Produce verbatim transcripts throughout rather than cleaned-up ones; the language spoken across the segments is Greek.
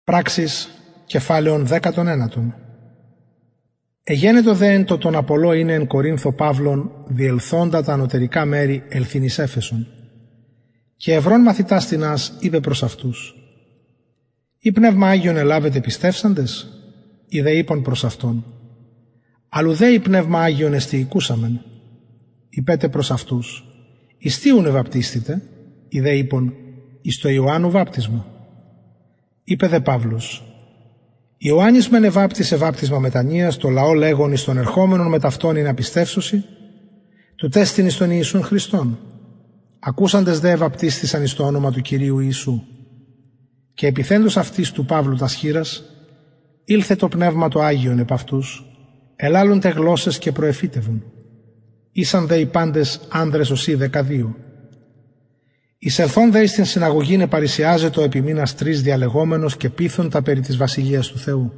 Πράξεις, κεφάλαιον δέκατον ένατον. Εγένετο δε εν το τον Απολώ είναι εν Κορίνθο Παύλων, διελθόντα τα ανωτερικά μέρη ελθύν εις Έφεσον. Και ευρών μαθητάς τινάς είπε προς αυτούς: «Ή πνεύμα Άγιον ελάβετε πιστεύσαντες?» Ή δε είπαν προς αυτόν: «Αλλου δε η πνεύμα Άγιον εστιοικούσαμεν?» Είπετε προς αυτούς: «Εις τίουνε βαπτίστητε?» Ή δε είπαν: «Εις το Ιωάννου βάπτισμα». Είπε δε Παύλος: «Ιωάννης μεν εβάπτισε βάπτισμα μετανοίας, το λαό λέγον εις τον ερχόμενον με ταυτόν είναι απιστεύσωση, του τέστην εις τον Ιησούν Χριστόν. Ακούσαντες δε εβαπτίστησαν εις το όνομα του Κυρίου Ιησού. Και επιθέντος αυτής του Παύλου τας χείρας, ήλθε το πνεύμα το Άγιον επ' αυτούς, ελάλουντε γλώσσες και προεφύτευουν. Ήσαν δε οι πάντες άνδρες οσί δεκαδύο. Εισελθόν δε εις την συναγωγήν επαρισιάζετο επί μήνας τρεις διαλεγόμενος και πείθουν τα περί της βασιλείας του Θεού.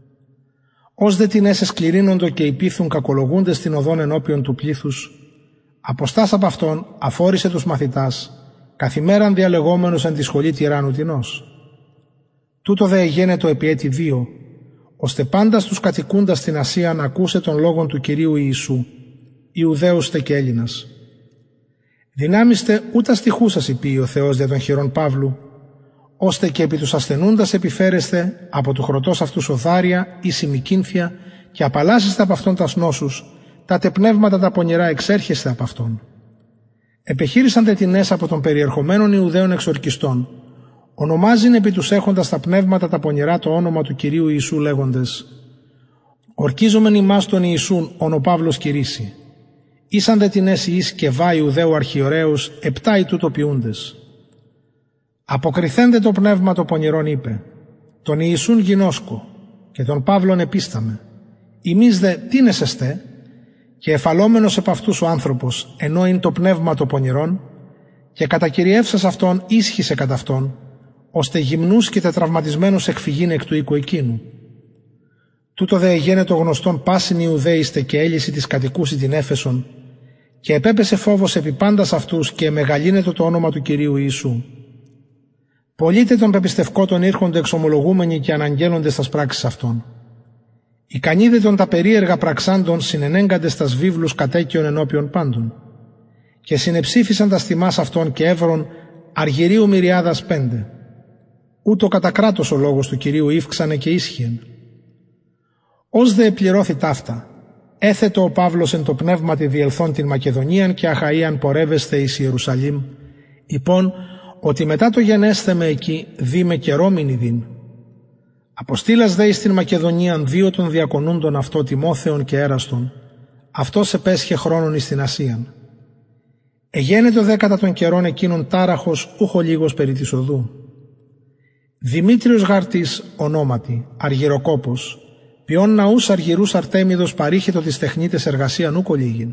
Ως δε την έσαι σκληρύνοντο και υπήθουν κακολογούντες την οδόν ενώπιον του πλήθους, αποστάς από αυτόν αφόρησε τους μαθητάς, καθημέραν διαλεγόμενος εν τη σχολή τυράννου τινός. Τούτο δε εγένετο επί έτη δύο, ώστε πάντας τους κατοικούντας στην Ασία να ακούσε των λόγων του Κυρίου Ιησού, Ιουδαίους τε και Έλληνας. Δυνάμιστε ούτα στιχούσας υπεί ο Θεός δια των χειρών Παύλου, ώστε και επί τους ασθενούντας επιφέρεστε από του χρωτός αυτού οδάρια ή σημικίνθια και απαλλάσσεστε από αυτόν τας νόσους, τα τε πνεύματα τα πονηρά εξέρχεστε από αυτόν. Επεχείρησαν δε την έσα από των περιερχομένων Ιουδαίων εξορκιστών, ονομάζειν επί τους έχοντας τα πνεύματα τα πονηρά το όνομα του Κυρίου Ιησού λέγοντες: «Ορκίζομεν ημάς τον Ιησούν ον ο Παύλος κηρύσσει». Ήσαν δε την έσι εις και βά Ιουδαίου αρχιωρέους επτά οι τούτο ποιούντες. Αποκριθέντε το πνεύμα το πονηρόν είπε: «Τον Ιησούν γινώσκω και τον Παύλον επίσταμε. Ημείς δε τίνες εστέ?» Και εφαλόμενος επ' αυτούς ο άνθρωπος, ενώ είναι το πνεύμα το πονηρόν, και κατακυριεύσας αυτόν ίσχυσε κατά αυτόν, ώστε γυμνούς και τετραυματισμένους εκφυγήν εκ του οίκου εκείνου. Τούτο δε εγένετο γνωστόν πάσιν Ιουδαίηστε και έλυση της κατοικούσι την Έφεσον, και επέπεσε φόβος επί πάντας αυτούς και εμεγαλύνετο το όνομα του Κυρίου Ιησού. Πολύτε των πεπιστευκότων ήρχονται εξομολογούμενοι και αναγγέλλονται στας πράξεις αυτών. Ικανοί δε των τα περίεργα πραξάντων συνενέγκαντες τας βίβλους κατέκειον ενώπιον πάντων. Και συνεψήφισαν τα τιμάς αυτών και έβρον αργυρίου μυριάδας πέντε. Ούτω κατά κράτος ο λόγος του Κυρίου ύφξανε και ίσχυεν. Ως δε επληρώθη ταύτα, έθετο ο Παύλος εν το πνεύματι διελθόν την Μακεδονίαν και Αχαΐαν πορεύεσθε εις Ιερουσαλήμ, υπόν ότι μετά το γενέσθε με εκεί δήμε καιρόμην ειδήν. Αποστήλας δε εις την Μακεδονίαν δύο των διακονούντων αυτό Τιμόθεων και Έραστον, αυτός επέσχε χρόνων εις την Ασίαν. Εγένετο δε κατά των καιρών εκείνων τάραχος ούχο λίγος περί της οδού. Δημήτριος γαρτής ονόματι, αργυροκόπος, ποιον ναούς αργυρούς Αρτέμιδος παρήχετο της τεχνίτες εργασίαν ούκο λίγην.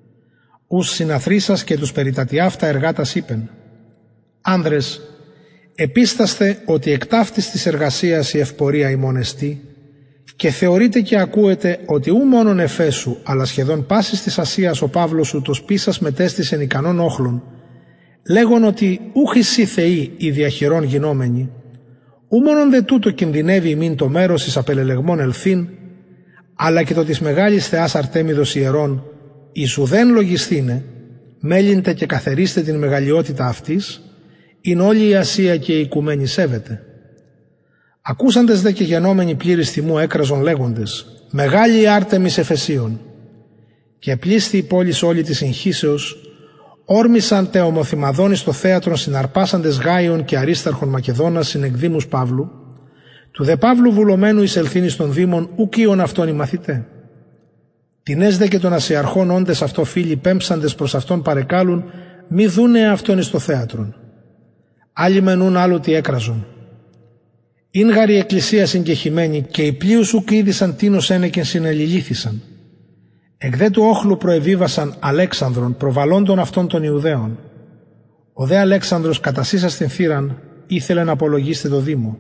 Ους συναθρίσας και τους περιτατιάφτα εργάτας είπεν: «Άνδρες, επίσταστε ότι εκ ταύτης της εργασίας η ευπορία ημών εστί, και θεωρείτε και ακούετε ότι ου μόνον Εφέσου, αλλά σχεδόν πάσης της Ασίας ο Παύλος ούτως πίσας μετέστησεν ικανών όχλων, λέγον ότι ούχ οι θεοί οι διαχειρών γινόμενοι, ου μόνον δε τούτο κινδυνεύει ημίν το μέρος εις απελελεγμών ελθύν, αλλά και το της μεγάλης θεάς Αρτέμιδος ιερών, εις ουδέν λογισθήνε, μέλυντε και καθαρίστε την μεγαλειότητα αυτής, ειν όλη η Ασία και η οικουμένη σέβεται. Ακούσαντες δε και γενόμενοι πλήρης θυμού έκραζον λέγοντες: «Μεγάλη η Άρτεμις Εφεσίων». Και πλήστη η πόλης όλη της συγχύσεως, όρμησαν τε ομοθυμαδόνοι στο θέατρον συναρπάσαντες Γάιων και Αρίσταρχων Μακεδόνας συνεκδήμους Παύλου, του δε Παύλου βουλωμένου εις ελθύνης των δήμων ουκίων αυτών οι μαθητέ. Τινές δε και των ασιαρχών όντες αυτό φίλοι πέμψαντες προς αυτόν παρεκάλουν μη δούνε αυτόν εις το θέατρον. Άλλοι μενούν άλλο τι έκραζον. Ειν γαρ η εκκλησία συγκεχημένη και οι πλείους ουκ είδησαν τίνος ένεκεν συνελιλήθησαν. Εκ δε του όχλου προεβίβασαν Αλέξανδρον προβαλώντων αυτών των Ιουδαίων. Ο δε Αλέξανδρος κατασύσας την θύραν ήθελε να απολογίστε το Δήμο.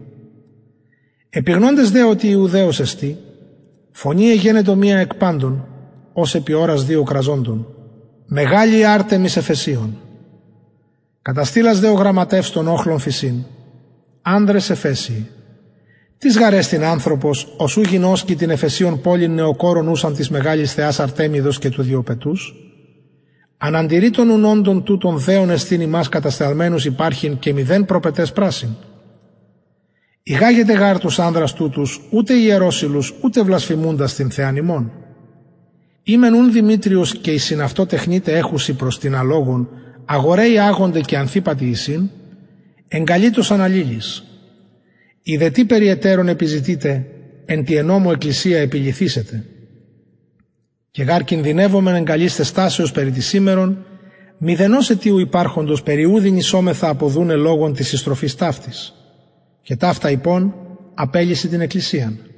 Επιγνώντες δε ότι Ιουδαίος εστί, φωνή εγένετο μία εκ πάντων, ως επί ώρας δύο κραζόντων: «Μεγάλη Άρτεμις Εφεσίων». Καταστήλας δε ο γραμματεύς των όχλων φυσίν: «Άνδρες Εφέσιοι, Τις γαρέστην άνθρωπος, osού γινώσκει την Εφεσίων πόλην νεοκόρων ούσαν της μεγάλης θεάς Αρτέμιδος και του Διοπετούς, αναντηρεί των ουνόντων τούτων δέον εστίν ημάς κατασταλμένους υπάρχειν και μηδέν προπετές πράσιν. Ηγάγεται γάρ τους άνδρας τούτους, ούτε ιερόσιλους, ούτε βλασφημούντας την θεάν ημών.Ήμεν ούν Δημήτριος και η συναυτό τεχνίτε έχουσι προς την αλόγων, αγοραίοι άγονται και ανθίπατοι εισήν, εγκαλείτος αναλύλης. Είδε τι περί εταίρων επιζητείτε, εν τη ενόμου εκκλησία επιληθήσετε. Και γάρ κινδυνεύομεν εγκαλείστε στάσεως περί τη σήμερον, μηδενός αιτίου υπάρχοντος περιούδιν ισόμεθα αποδούνε λόγων της συστροφής ταύτης. Και ταύτα υπόν απέλυσε την εκκλησίαν.